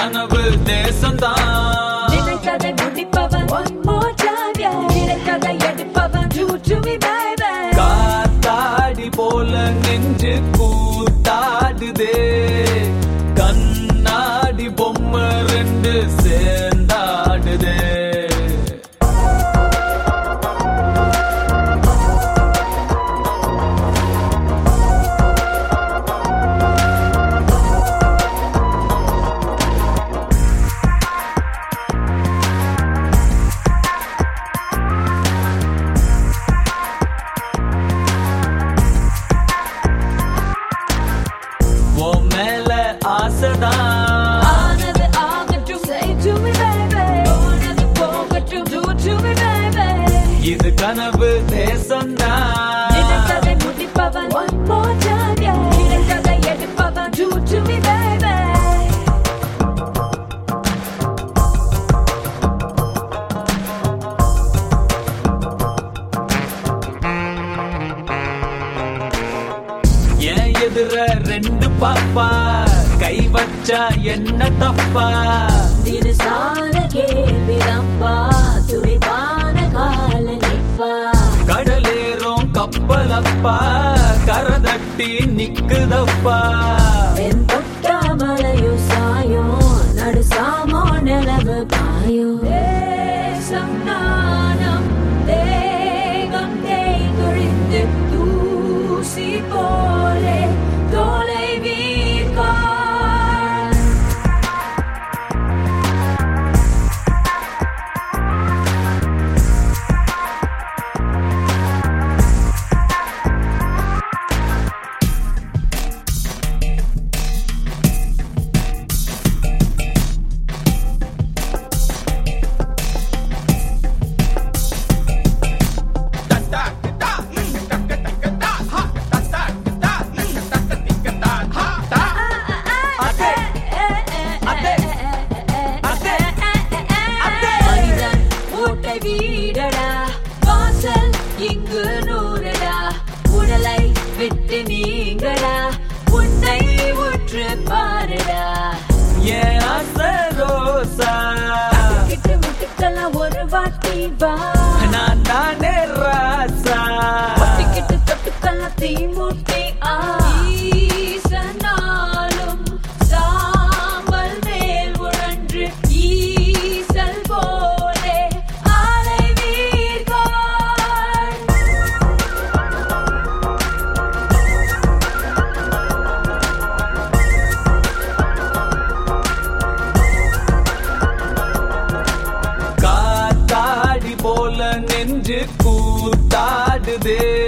கனவு தேசம்தான். நினைத்ததை முடிப்பவன் one more time, yeah. நினைத்ததை எடுப்பவன் do to me baby. காத்தாடி போல நெஞ்சு கூத்தாடுதே, கண்ணாடி பொம்மை ரெண்டு சேர்ந்தாடுதே. ஆனது ஆகட்டும் say to me baby. போனது போகட்டும் do to me baby. இது கனவு தேசம்தான். நினைத்ததை முடிப்பவன் one more time, yeah. நினைத்ததை எடுப்பவன் do to me baby. ஏன் எதிர ரெண்டு பாப்பா, கை வச்சா என்ன தப்பா? தினசான கேள்விதப்பா, துடிப்பான கால நிப்பா. கடலேறும் கப்பலப்பா, கரதட்டி நிக்குதப்பா. என் தொட்டா மலையோ சாயோ, நடுசாமோ நிலவு பாயோ. தேசம் நாணம் தேகம் தேய்ந்தொழிந்து தூசி போலே தோலை வீர்கார். மனிதன் ஓட்டை வீடடா, வாசல் இங்கு நூறடா. உடலை விட்டு நீங்கடா, உன்னை உற்று பாருடா. ஏன் ஆசை ரோசா, கிட்டு முட்டுக்கெல்லாம் ஒரு வாட்டி வா. நான் தானே ராசா. கிட்டு தொட்டுக்கெல்லாம் தீ மூட்டி ஆ. ஈசனாலும் சாம்பல் மேல் உழன்று ஈசல் போலே ஆலை வீர்கார். காத்தாடி போல நெஞ்சு கூத்தாடுதே,